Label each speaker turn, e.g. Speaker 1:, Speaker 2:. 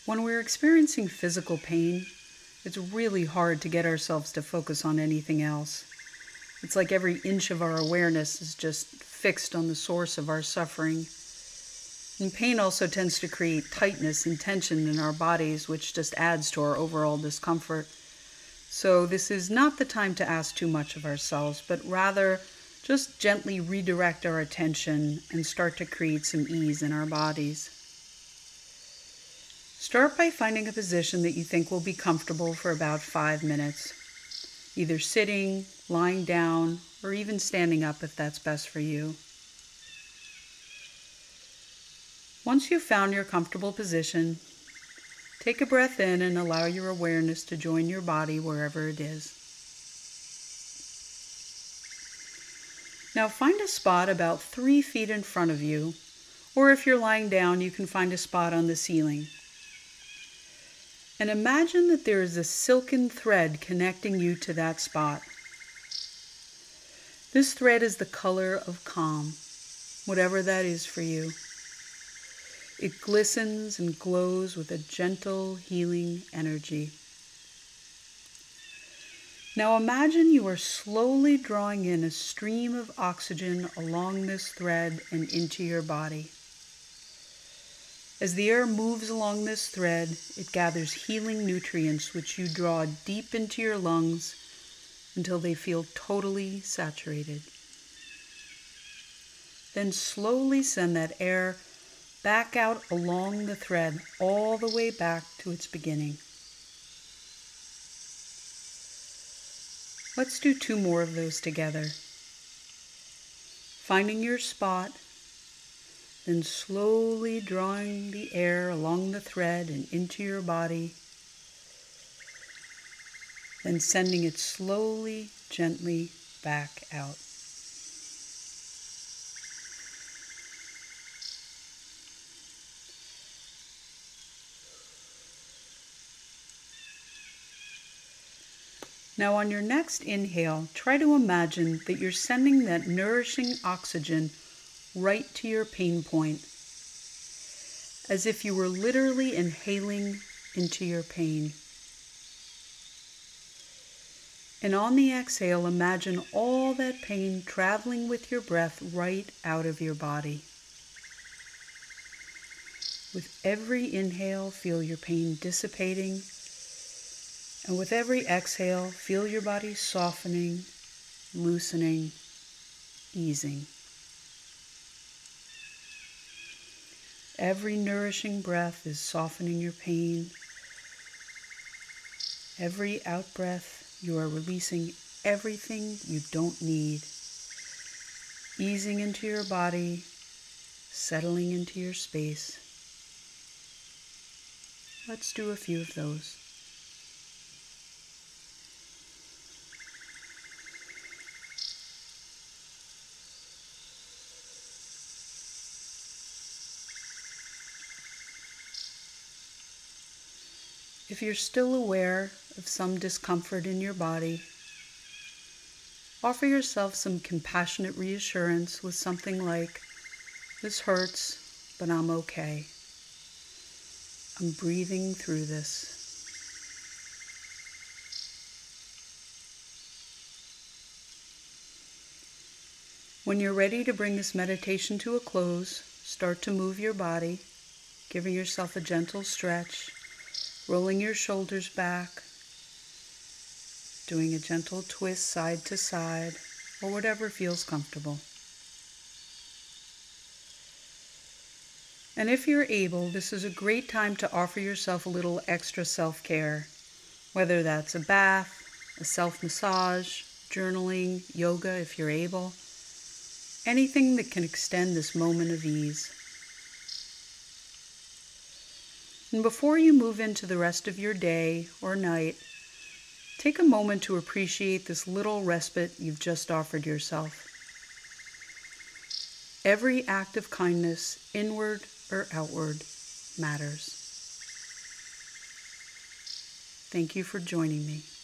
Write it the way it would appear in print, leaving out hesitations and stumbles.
Speaker 1: When we're experiencing physical pain, it's really hard to get ourselves to focus on anything else. It's like every inch of our awareness is just fixed on the source of our suffering. And pain also tends to create tightness and tension in our bodies, which just adds to our overall discomfort. So this is not the time to ask too much of ourselves, but rather just gently redirect our attention and start to create some ease in our bodies. Start by finding a position that you think will be comfortable for about 5 minutes, either sitting, lying down, or even standing up if that's best for you. Once you've found your comfortable position, take a breath in and allow your awareness to join your body wherever it is. Now find a spot about 3 feet in front of you, or if you're lying down, you can find a spot on the ceiling. And imagine that there is a silken thread connecting you to that spot. This thread is the color of calm, whatever that is for you. It glistens and glows with a gentle, healing energy. Now imagine you are slowly drawing in a stream of oxygen along this thread and into your body. As the air moves along this thread, it gathers healing nutrients which you draw deep into your lungs until they feel totally saturated. Then slowly send that air back out along the thread all the way back to its beginning. Let's do 2 more of those together. Finding your spot, then slowly drawing the air along the thread and into your body, then sending it slowly, gently back out. Now on your next inhale, try to imagine that you're sending that nourishing oxygen right to your pain point, as if you were literally inhaling into your pain. And on the exhale, imagine all that pain traveling with your breath right out of your body. With every inhale, feel your pain dissipating. And with every exhale, feel your body softening, loosening, easing. Every nourishing breath is softening your pain. Every out-breath, you are releasing everything you don't need, easing into your body, settling into your space. Let's do a few of those. If you're still aware of some discomfort in your body, offer yourself some compassionate reassurance with something like, "This hurts, but I'm okay. I'm breathing through this." When you're ready to bring this meditation to a close, start to move your body, giving yourself a gentle stretch, rolling your shoulders back, doing a gentle twist side to side, or whatever feels comfortable. And if you're able, this is a great time to offer yourself a little extra self-care, whether that's a bath, a self-massage, journaling, yoga if you're able, anything that can extend this moment of ease. And before you move into the rest of your day or night, take a moment to appreciate this little respite you've just offered yourself. Every act of kindness, inward or outward, matters. Thank you for joining me.